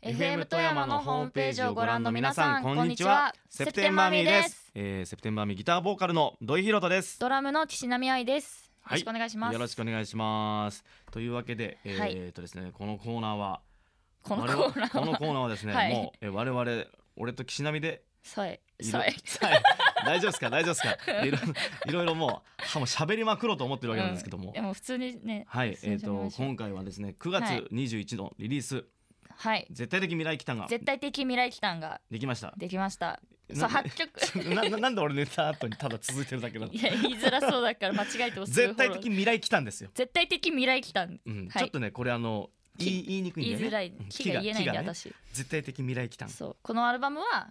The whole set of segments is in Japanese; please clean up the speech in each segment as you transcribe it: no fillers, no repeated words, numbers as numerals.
FM 富山のホームページをご覧の皆さん、こんにちは。セプテンバーミーです。 セプテンバーミーギターボーカルの土井ひろとです。 ドラムの岸波愛です。よろしくお願いします。 よろしくお願いします。というわけで、ですね、このコーナーはですね、 はい、 もう我々俺と岸波で大丈夫ですかいろいろもう喋りまくろうと思ってるわけなんですけども、でも普通にね、 はい、今回はですね9月21のリリース、 はい、 絶対的未来期間ができました。そう、8 曲なんで俺寝た後にただ続いてるだけなの。 いや、言いづらそうだから間違えてもすぐ絶対的未来期間ですよ。 絶対的未来期間、 ちょっとねこれ言いにくいんだよね。 言いづらい、気が言えないんで、私絶対的未来期間。 そう、このアルバムは、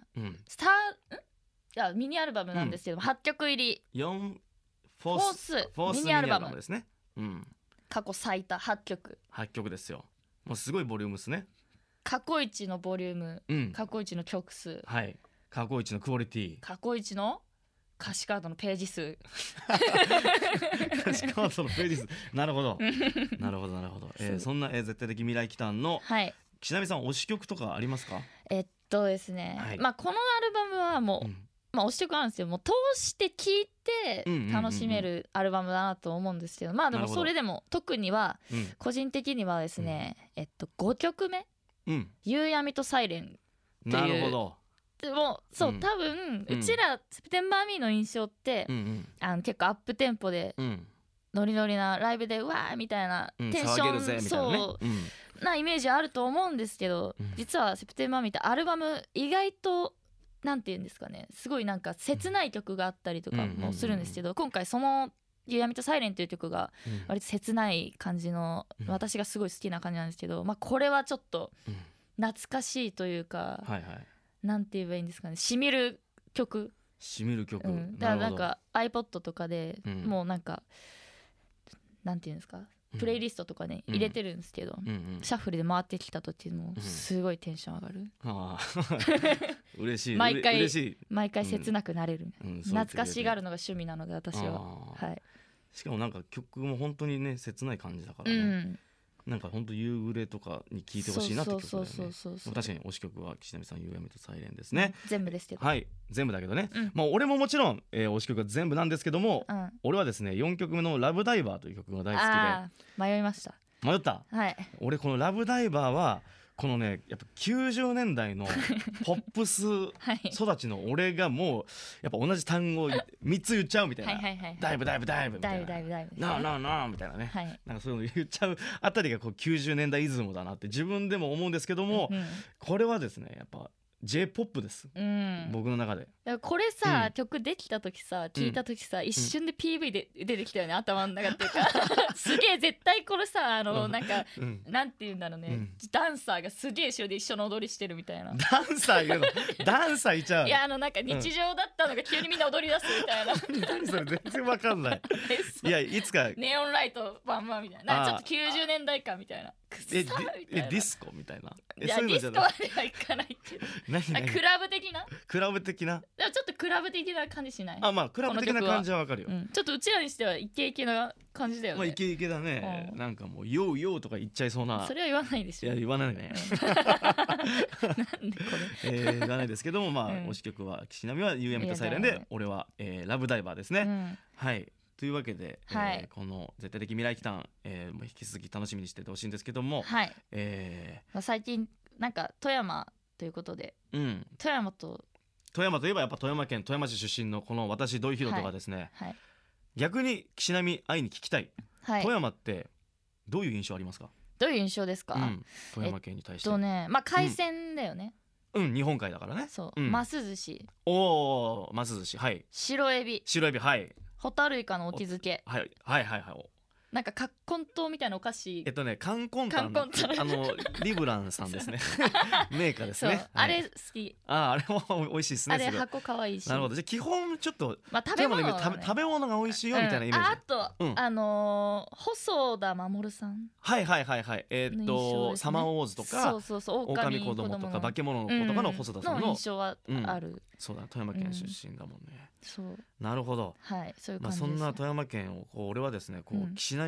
ミニアルバムなんですけど、8曲入り 4 フォースミニアルバムですね。 過去最多8曲ですよ。もうすごいボリュームですね。 過去一のボリューム、過去一の曲数、 はい、過去一のクオリティ、 過去一の歌詞カードのページ数歌詞カードのページ数なるほどそんな、絶対的未来期間の、岸波さん推し曲とかありますか？ ですね、このアルバムはもう、推し曲あるんですよ。もう通して聴いて楽しめるアルバムだなと思うんですけど、でもそれでも特には、個人的にはですね、5曲目、夕闇とサイレンっていう、 なるほど。 でもそう、多分うちらセプテンバーミーの印象って、結構アップテンポで、ノリノリなライブでうわーみたいなテンション、そうなイメージあると思うんですけど、実はセプテンバーミーってアルバム意外となんていうんですかね、すごいなんか切ない曲があったりとかもするんですけど、今回その夕闇とサイレンという曲が割と切ない感じの、私がすごい好きな感じなんですけど、これはちょっと懐かしいというか、なんて言えばいいんですかね、しみる曲、だからなんか iPod とかで、もうなんかなんていうんですか、プレイリストとかね入れてるんですけど、シャッフルで回ってきた時もすごいテンション上がる。 嬉しい。 毎回切なくなれる、懐かしがるのが趣味なので、私は。 しかもなんか曲も本当にね切ない感じだからね、なんか本当夕暮れとかに聴いてほしいなって曲だよね。確かに推し曲は岸波さん夕闇とサイレンですね。 全部ですけど、 全部だけどね、俺ももちろん、推し曲は全部なんですけども、俺はですね4曲目のラブダイバーという曲が大好きで。 迷いました。 迷った、俺このラブダイバーはこのねやっぱ90年代のポップス育ちの俺がもうやっぱ同じ単語を3つ言っちゃうみたいな、ダイブダイブダイブみたいな、ナーナーナーみたいなね、なんかそういうの言っちゃうあたりがこう90年代イズムだなって自分でも思うんですけども、これはですねやっぱJ-POP です、僕の中で。 これさ、曲できた時さ、聞いた時さ、一瞬で PV で出てきたよね、頭の中っていうかすげえ絶対これさ、なんか、なんていうんだろうね、ダンサーがすげえ後ろで一緒の踊りしてるみたいな。 ダンサー言うのダンサーいちゃう。 いや、なんか日常だったのが急にみんな踊り出すみたいな何それ全然わかんないいや、いつかネオンライトバンバンみたいな、ちょっと90年代感みたいな、 ディスコみたいな。 いや、ディスコまではいかないけどクラブ的なでもちょっとクラブ的な感じしない？ クラブ的な感じはわかるよ。 ちょっとうちらにしてはイケイケな感じだよね。 イケイケだね。なんかもうヨーヨーとか言っちゃいそうな。 それは言わないでしょ。 いや、言わないねなんでこれ言わないですけども、推し曲は岸波は夕闇とサイレンで、俺はラブダイバーですね。というわけで、この絶対的未来期間、引き続き楽しみにしててほしいんですけども、 最近なんか富山ということで、富山といえばやっぱ富山県富山市出身のこの私土井ひろとがですね、逆に岸波愛に聞きたい、富山ってどういう印象ありますか？ どういう印象ですか？ 富山県に対して。 海鮮だよね。 日本海だからね。 そう、ます寿司、 ます寿司、 白エビ、ホタルイカのお気づけ、なんかカッコン島みたいなお菓子、 カンコンタン、リブランさんですねメーカーですね。 あれ好き。 あれも美味しいですね。 あれ箱可愛いし。 なるほど。じゃあ基本ちょっと食べ物が美味しいよみたいなイメージ。 あと細田守さん、 サマーウォーズとか狼子供とか化け物の子とかの細田さんの印象はある。 そうだ、富山県出身だもんね。 そう、 なるほど。 そういう感じです。 そんな富山県を俺はですね、岸波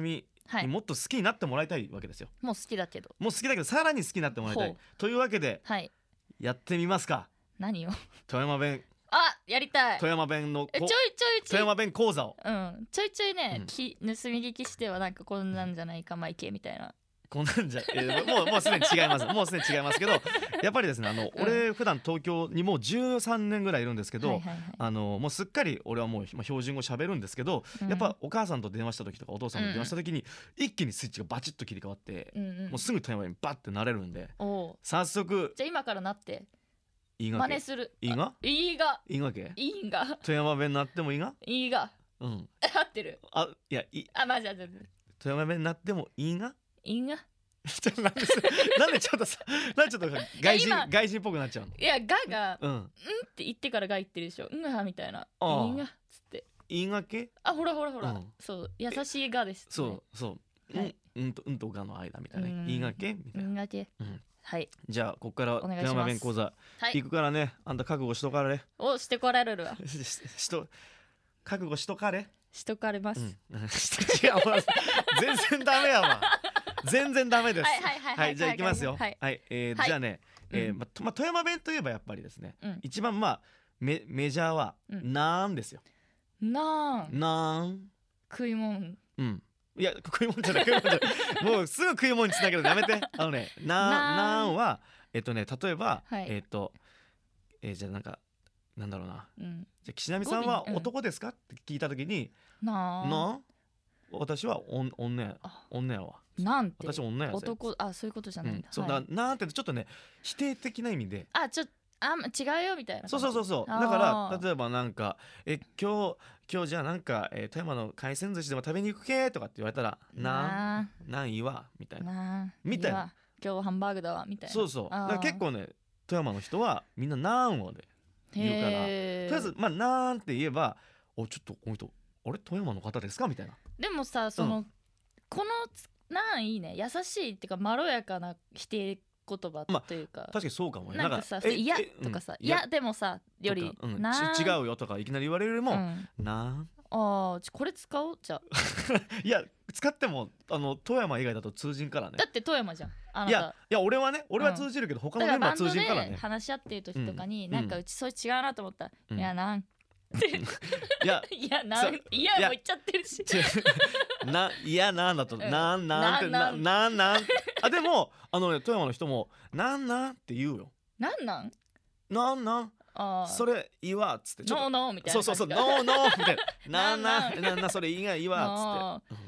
にもっと好きになってもらいたいわけですよ。 もう好きだけどさらに好きになってもらいたいというわけで、 はい、 やってみますか。 何を富山弁。 やりたい。 富山弁のちょい富山弁講座を、 ちょいちょいね、盗み聞きしてはなんかこんなんじゃないかマイケみたいな、 こんなんじゃ、もうすでに違いますもうすでに違いますけど、やっぱりですね俺普段東京にもう13年ぐらいいるんですけど、もうすっかり俺はもう標準語喋るんですけど、やっぱお母さんと電話した時とかお父さんと電話した時に一気にスイッチがバチッと切り替わって、もうすぐ富山にバッてなれるんで、早速じゃあ今からなっていいが真似する。 いいがいいがいいがけいいが富山弁になってもいいがいいが合ってる。 いやマジで富山弁になってもいいがいいがなんでちょっと外人っぽくなっちゃうの。 いやがって言ってからが言ってるでしょ。みたいな。いいがっつっていいがけほらそう優しいがです。 そうとがの間みたいな。いいがけみたいな。 いいがけ。はい、 じゃあここから富山弁講座行くからね、あんた覚悟しとかれ。 してこられるわ覚悟しとかれます、 違う全然ダメやわ全然ダメです。はい、じゃあ行きますよ。はい、じゃあね、富山弁といえばやっぱりですね、一番メジャーはなんですよ。なん食い物。 いや食い物じゃないもうすぐ食い物につなげるのやめて。なんは例えばじゃあなんだろうな、じゃあ岸波さんは男ですかって聞いた時になん私は女やわ。なんて私女や男そういうことじゃないんだ。 そうだなんってちょっとね否定的な意味で違うよみたいな。そうだから例えば今日じゃあ富山の海鮮寿司でも食べに行くけとかって言われたらなんいいわみたいな今日はハンバーグだわみたいな。 だから結構ね富山の人はみんななんをで言うから、とりあえずなんって言えばちょっとこの人あれ富山の方ですかみたいな。 でもさこのなんいいね、優しいっていうかまろやかな否定言葉というか、 確かにそうかもね。 なんかさいやとかさいやでもさより違うよとかいきなり言われるよりもなんこれ使おうじゃいや使っても富山以外だと通じんからね。 だって富山じゃん。 いや俺は通じるけど他のメンバーは通じんからね。 話し合ってる時とかにうちそれ違うなと思ったらいやなんいやもう言っちゃってるしいやなんだとなんってでも富山の人もなんって言うよ。なんそれいいわっつってノーみたいな。 そうノーみたいななんそれいいがいいわっつって。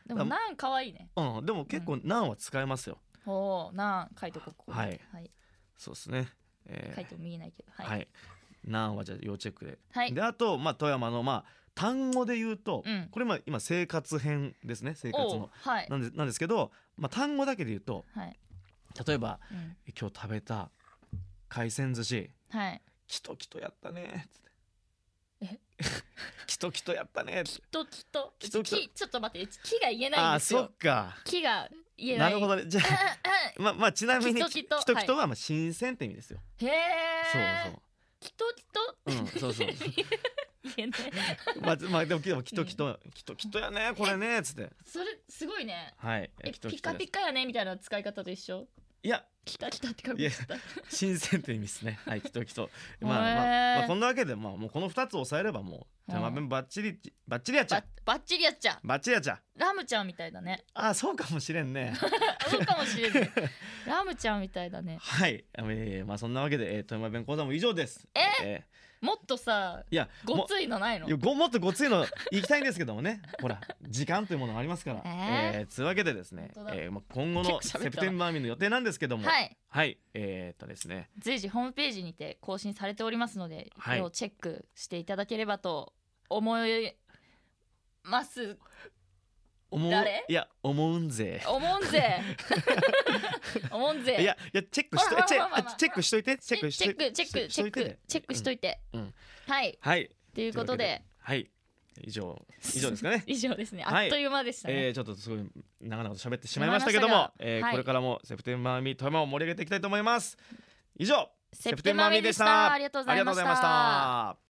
でもなんかわいいね。 でも結構なんは使えますよ。 なん書いとこう。 はい、そうですね。 書いても見えないけど。 はい、なんはじゃあ要チェックで。 はい、 であと富山の単語で言うと、これ今生活編ですね。生活のなんですけど、単語だけで言うと、例えば今日食べた海鮮寿司キトキトやったねっつってキトキトやったねっつってキトちょっと待ってキが言えないんですよ。 そっかキが言えない。 なるほどね。じゃあちなみにキトキトは新鮮って意味ですよ。 へえ。そうキトそう言えないでもキトキトやねこれねっつって。 それすごいね。 ピカピカやねみたいな使い方と一緒。 いやキタって書くんだ。 新鮮って意味ですね。キトキト。こんなわけでもうこの2つ押さえればもう富山弁バッチリやっちゃ。 バッチリやっちゃ。ラムちゃんみたいだね。 そうかもしれんね。 そうかもしれん。ラムちゃんみたいだね。 はい。そんなわけで富山弁講座も以上です。 もっとさごついのないの？ もっとごついの行きたいんですけどもね。ほら時間というものがありますから。というわけでですね、今後のセプテンバーミンの予定なんですけども、ですね、 随時ホームページにて更新されておりますので、これをチェックしていただければと思います。 いや思うんぜいやチェックしといてチェックしといてはいということで以上ですかね。 以上ですね。あっという間でしたね。 ちょっとすごい長々と喋ってしまいましたけども、これからもセプテンバーミー富山を盛り上げていきたいと思います。以上セプテンバーミーでした。 ありがとうございました。